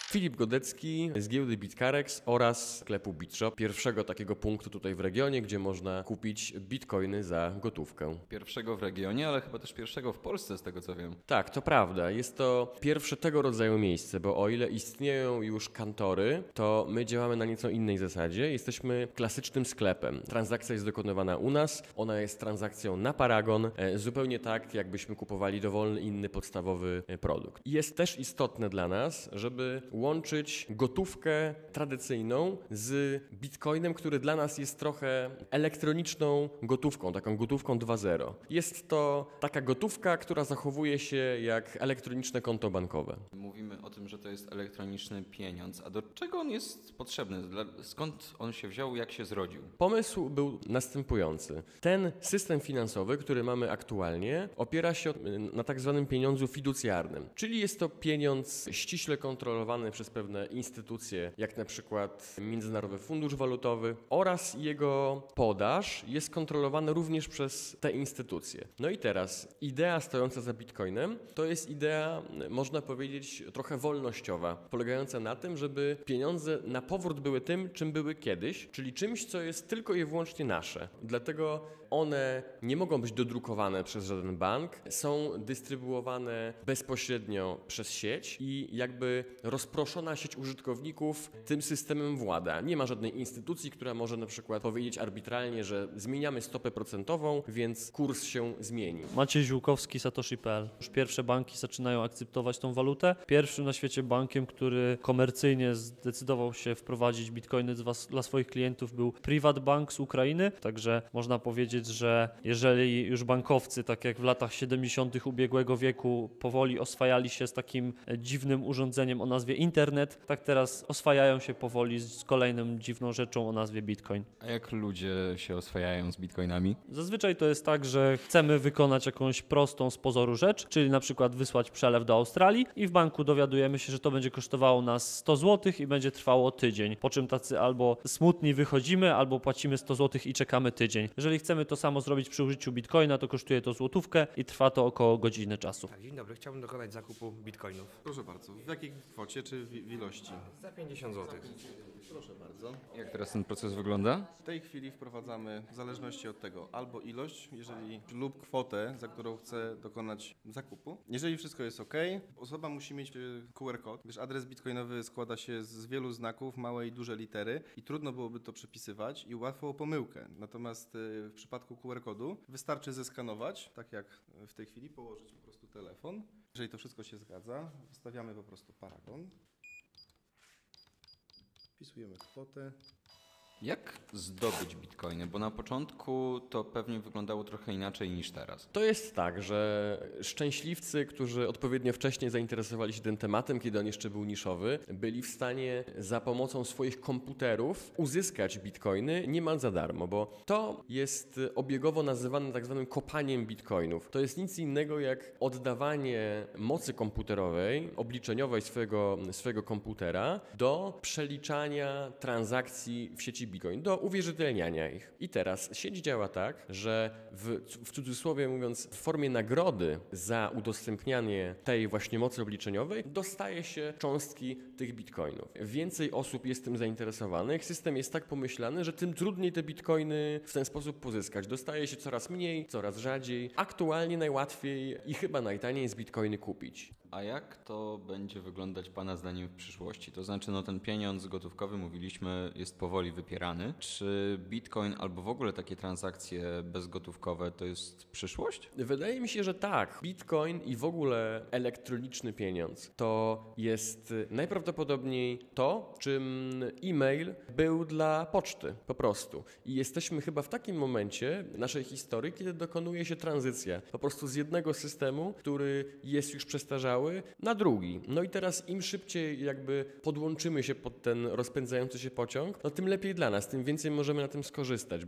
Filip Godecki z giełdy BitCarex oraz sklepu BitShop, pierwszego takiego punktu tutaj w regionie, gdzie można kupić bitcoiny za gotówkę. Pierwszego w regionie, ale chyba też pierwszego w Polsce, z tego co wiem. Tak, to prawda. Jest to pierwsze tego rodzaju miejsce, bo o ile istnieją już kantory, to my działamy na nieco innej zasadzie. Jesteśmy klasycznym sklepem. Transakcja jest dokonywana u nas, ona jest transakcją na paragon, zupełnie tak, jakbyśmy kupowali dowolny inny podstawowy produkt. I jest też istotne dla nas, żeby łączyć gotówkę tradycyjną z bitcoinem, który dla nas jest trochę elektroniczną gotówką, taką gotówką 2.0. Jest to taka gotówka, która zachowuje się jak elektroniczne konto bankowe. Mówimy o tym, że to jest elektroniczny pieniądz, a do czego on jest potrzebny? Skąd on się wziął, jak się zrodził? Pomysł był następujący. Ten system finansowy, który mamy aktualnie, opiera się na tak zwanym pieniądzu fiducjarnym, czyli jest to pieniądz ściśle kontrolowany przez pewne instytucje, jak na przykład Międzynarodowy Fundusz Walutowy, oraz jego podaż jest kontrolowana również przez te instytucje. No i teraz idea stojąca za bitcoinem to jest idea, można powiedzieć, trochę wolnościowa, polegająca na tym, żeby pieniądze na powrót były tym, czym były kiedyś, czyli czymś, co jest tylko i wyłącznie nasze. Dlatego one nie mogą być dodrukowane przez żaden bank, są dystrybuowane bezpośrednio przez sieć i jakby rozproszona sieć użytkowników tym systemem włada. Nie ma żadnej instytucji, która może na przykład powiedzieć arbitralnie, że zmieniamy stopę procentową, więc kurs się zmieni. Maciej Ziółkowski, Satoshi.pl. Już pierwsze banki zaczynają akceptować tą walutę. Pierwszym na świecie bankiem, który komercyjnie zdecydował się wprowadzić bitcoiny dla swoich klientów, był PrivatBank z Ukrainy. Także można powiedzieć, że jeżeli już bankowcy, tak jak w latach 70. ubiegłego wieku, powoli oswajali się z takim dziwnym urządzeniem o nazwie internet, tak teraz oswajają się powoli z kolejną dziwną rzeczą o nazwie bitcoin. A jak ludzie się oswajają z bitcoinami? Zazwyczaj to jest tak, że chcemy wykonać jakąś prostą z pozoru rzecz, czyli na przykład wysłać przelew do Australii i w banku dowiadujemy się, że to będzie kosztowało nas 100 zł i będzie trwało tydzień. Po czym tacy albo smutni wychodzimy, albo płacimy 100 zł i czekamy tydzień. Jeżeli chcemy to samo zrobić przy użyciu bitcoina, to kosztuje to złotówkę i trwa to około godziny czasu. Tak, dzień dobry, chciałbym dokonać zakupu bitcoinów. Proszę bardzo. W jakiej kwocie czy w ilości? Za 50 zł. Proszę bardzo. Jak teraz ten proces wygląda? W tej chwili wprowadzamy w zależności od tego albo ilość, jeżeli lub kwotę, za którą chcę dokonać zakupu. Jeżeli wszystko jest OK, osoba musi mieć QR kod, gdyż adres bitcoinowy składa się z wielu znaków, małe i duże litery i trudno byłoby to przepisywać i łatwo o pomyłkę. Natomiast w przypadku QR kodu wystarczy zeskanować, tak jak w tej chwili, położyć po prostu telefon. Jeżeli to wszystko się zgadza, wstawiamy po prostu paragon. Wpisujemy kwotę. Jak zdobyć bitcoiny? Bo na początku to pewnie wyglądało trochę inaczej niż teraz. To jest tak, że szczęśliwcy, którzy odpowiednio wcześnie zainteresowali się tym tematem, kiedy on jeszcze był niszowy, byli w stanie za pomocą swoich komputerów uzyskać bitcoiny niemal za darmo, bo to jest obiegowo nazywane tak zwanym kopaniem bitcoinów. To jest nic innego jak oddawanie mocy komputerowej, obliczeniowej swojego komputera do przeliczania transakcji w sieci Bitcoin, do uwierzytelniania ich. I teraz sieć działa tak, że w cudzysłowie mówiąc, w formie nagrody za udostępnianie tej właśnie mocy obliczeniowej dostaje się cząstki tych bitcoinów. Więcej osób jest tym zainteresowanych. System jest tak pomyślany, że tym trudniej te bitcoiny w ten sposób pozyskać. Dostaje się coraz mniej, coraz rzadziej. Aktualnie najłatwiej i chyba najtaniej jest bitcoiny kupić. A jak to będzie wyglądać Pana zdaniem w przyszłości? To znaczy, ten pieniądz gotówkowy, mówiliśmy, jest powoli wypierany. Czy bitcoin albo w ogóle takie transakcje bezgotówkowe to jest przyszłość? Wydaje mi się, że tak. Bitcoin i w ogóle elektroniczny pieniądz to jest najprawdopodobniej to, czym e-mail był dla poczty po prostu. I jesteśmy chyba w takim momencie naszej historii, kiedy dokonuje się tranzycja po prostu z jednego systemu, który jest już przestarzały, na drugi. No i teraz im szybciej jakby podłączymy się pod ten rozpędzający się pociąg, no tym lepiej dla nas, tym więcej możemy na tym skorzystać.